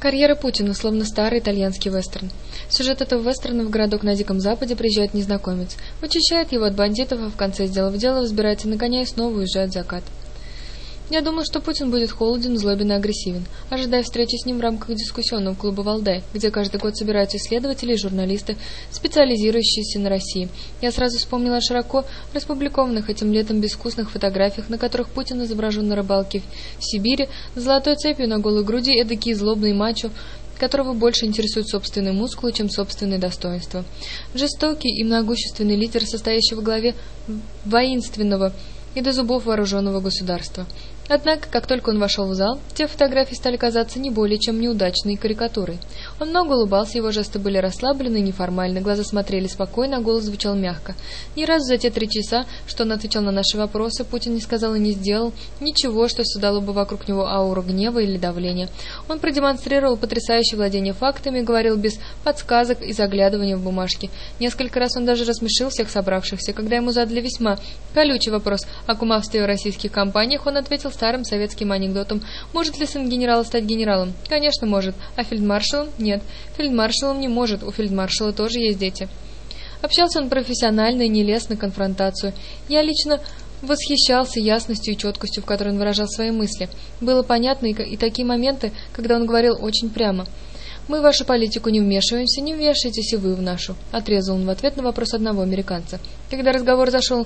Карьера Путина, словно старый итальянский вестерн. Сюжет этого вестерна: в городок на Диком Западе приезжает незнакомец, вычищает его от бандитов, а в конце, сделав дело, взбирается на коня и снова уезжает в закат. Я думал, что Путин будет холоден, злобен и агрессивен, ожидая встречи с ним в рамках дискуссионного клуба «Валдай», где каждый год собираются исследователи и журналисты, специализирующиеся на России. Я сразу вспомнила о широко распубликованных этим летом безвкусных фотографиях, на которых Путин изображен на рыбалке в Сибири, с золотой цепью на голой груди, эдакий злобный мачо, которого больше интересуют собственные мускулы, чем собственные достоинства. Жестокий и многочисленный лидер, состоящий во главе воинственного и до зубов вооруженного государства. Однако, как только он вошел в зал, те фотографии стали казаться не более чем неудачной карикатурой. Он много улыбался, его жесты были расслаблены и неформальны, глаза смотрели спокойно, а голос звучал мягко. Ни разу за те 3 часа, что он отвечал на наши вопросы, Путин не сказал и не сделал ничего, что создало бы вокруг него ауру гнева или давления. Он продемонстрировал потрясающее владение фактами, говорил без подсказок и заглядывания в бумажки. Несколько раз он даже рассмешил всех собравшихся. Когда ему задали весьма колючий вопрос о кумовстве в российских компаниях, он ответил старым советским анекдотом: может ли сын генерала стать генералом? Конечно, может. А фельдмаршалом? Нет. Фельдмаршалом не может. У фельдмаршала тоже есть дети. Общался он профессионально и не лез на конфронтацию. Я лично восхищался ясностью и четкостью, в которой он выражал свои мысли. Было понятно и такие моменты, когда он говорил очень прямо: «Мы в вашу политику не вмешиваемся, не вмешивайтесь и вы в нашу», — отрезал он в ответ на вопрос одного американца. Когда разговор зашел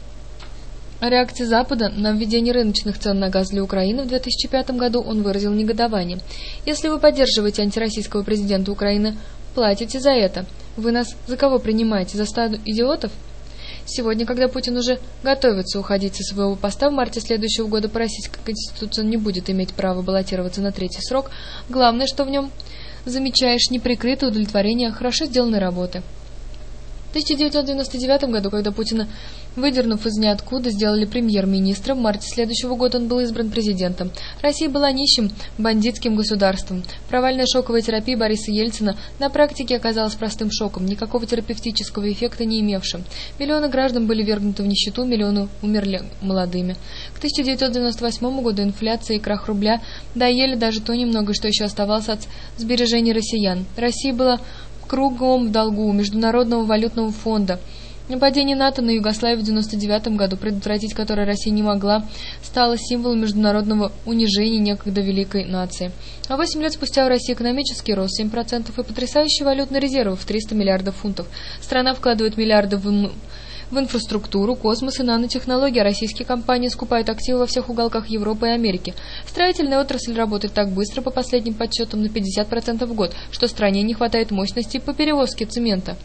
о реакции Запада на введение рыночных цен на газ для Украины в 2005 году, он выразил негодование. «Если вы поддерживаете антироссийского президента Украины, платите за это. Вы нас за кого принимаете? За стадо идиотов?» Сегодня, когда Путин уже готовится уходить со своего поста, в марте следующего года по Российской Конституции он не будет иметь права баллотироваться на 3-й срок, главное, что в нем замечаешь неприкрытое удовлетворение хорошо сделанной работы. В 1999 году, когда Путина, выдернув из ниоткуда, сделали премьер-министром, в марте следующего года он был избран президентом. Россия была нищим бандитским государством. Провальная шоковая терапия Бориса Ельцина на практике оказалась простым шоком, никакого терапевтического эффекта не имевшим. Миллионы граждан были вергнуты в нищету, миллионы умерли молодыми. К 1998 году инфляция и крах рубля доели даже то немного, что еще оставалось от сбережений россиян. Россия была кругом в долгу у Международного валютного фонда. Нападение НАТО на Югославию в 1999 году, предотвратить которое Россия не могла, стало символом международного унижения некогда великой нации. А 8 лет спустя у России экономический рост 7% и потрясающий валютный резерв в 300 миллиардов фунтов. Страна вкладывает миллиарды в инфраструктуру, космос и нанотехнологии, а российские компании скупают активы во всех уголках Европы и Америки. Строительная отрасль работает так быстро, по последним подсчетам, на 50% в год, что стране не хватает мощности по перевозке цемента.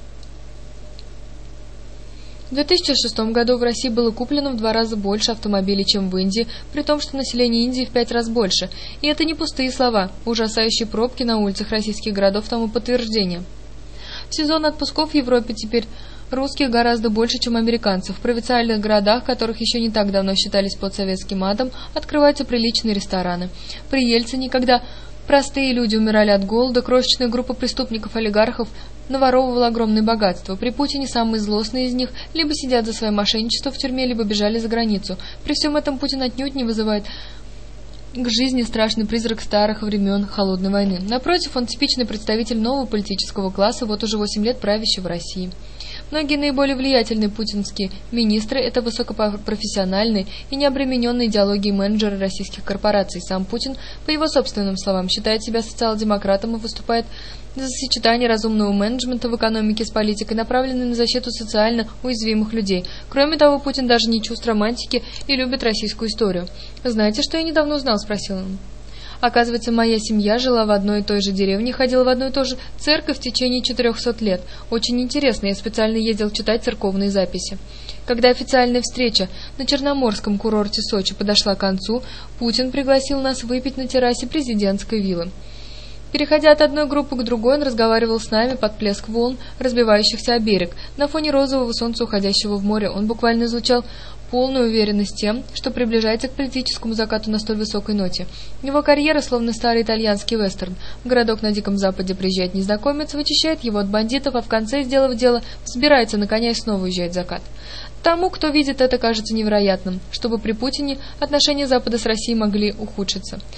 В 2006 году в России было куплено в 2 раза больше автомобилей, чем в Индии, при том, что население Индии в 5 раз больше. И это не пустые слова. Ужасающие пробки на улицах российских городов тому подтверждение. В сезон отпусков в Европе теперь русских гораздо больше, чем американцев. В провинциальных городах, которых еще не так давно считались подсоветским адом, открываются приличные рестораны. При Ельцине, когда простые люди умирали от голода, крошечная группа преступников-олигархов наворовывала огромное богатство. При Путине самые злостные из них либо сидят за свое мошенничество в тюрьме, либо бежали за границу. При всем этом Путин отнюдь не вызывает к жизни страшный призрак старых времен Холодной войны. Напротив, он типичный представитель нового политического класса, вот уже 8 лет правящего России. Многие наиболее влиятельные путинские министры – это высокопрофессиональные и необремененные идеологией менеджеры российских корпораций. Сам Путин, по его собственным словам, считает себя социал-демократом и выступает за сочетание разумного менеджмента в экономике с политикой, направленной на защиту социально уязвимых людей. Кроме того, Путин даже не чувств романтики и любит российскую историю. «Знаете, что я недавно узнал?» – спросил он. Оказывается, моя семья жила в одной и той же деревне, ходила в одну и ту же церковь в течение 400 лет. Очень интересно, я специально ездил читать церковные записи. Когда официальная встреча на Черноморском курорте Сочи подошла к концу, Путин пригласил нас выпить на террасе президентской виллы. Переходя от одной группы к другой, он разговаривал с нами под плеск волн, разбивающихся о берег. На фоне розового солнца, уходящего в море, он буквально излучал полную уверенность тем, что приближается к политическому закату на столь высокой ноте. Его карьера словно старый итальянский вестерн. В городок на Диком Западе приезжает незнакомец, вычищает его от бандитов, а в конце, сделав дело, взбирается на коня и снова уезжает в закат. Тому, кто видит это, кажется невероятным, чтобы при Путине отношения Запада с Россией могли ухудшиться.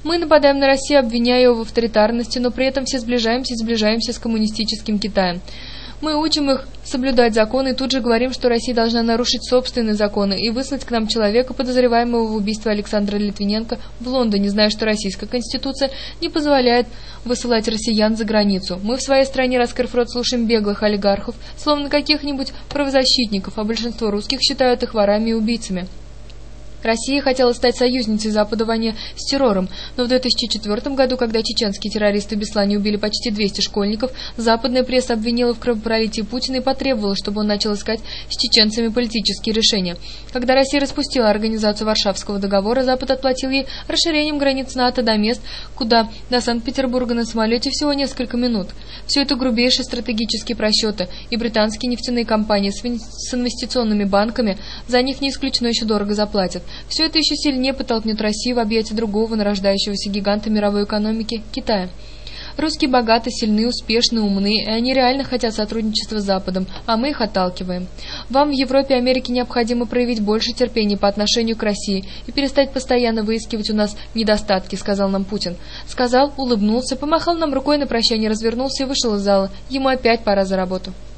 Мы нападаем на Россию, обвиняя ее в авторитарности, но при этом все сближаемся и сближаемся с коммунистическим Китаем. Мы учим их соблюдать законы и тут же говорим, что Россия должна нарушить собственные законы и выслать к нам человека, подозреваемого в убийстве Александра Литвиненко в Лондоне, зная, что российская конституция не позволяет высылать россиян за границу. Мы в своей стране, раскрыв рот, слушаем беглых олигархов, словно каких-нибудь правозащитников, а большинство русских считают их ворами и убийцами. Россия хотела стать союзницей Запада в войне с террором, но в 2004 году, когда чеченские террористы в Беслане убили почти 200 школьников, западная пресса обвинила в кровопролитии Путина и потребовала, чтобы он начал искать с чеченцами политические решения. Когда Россия распустила организацию Варшавского договора, Запад отплатил ей расширением границ НАТО до мест, куда до Санкт-Петербурга на самолете всего несколько минут. Все это грубейшие стратегические просчеты, и британские нефтяные компании с инвестиционными банками за них не исключено еще дорого заплатят. Все это еще сильнее подтолкнет Россию в объятия другого нарождающегося гиганта мировой экономики – Китая. Русские богаты, сильны, успешны, умны, и они реально хотят сотрудничества с Западом, а мы их отталкиваем. Вам в Европе и Америке необходимо проявить больше терпения по отношению к России и перестать постоянно выискивать у нас недостатки, сказал нам Путин. Сказал, улыбнулся, помахал нам рукой на прощание, развернулся и вышел из зала. Ему опять пора за работу.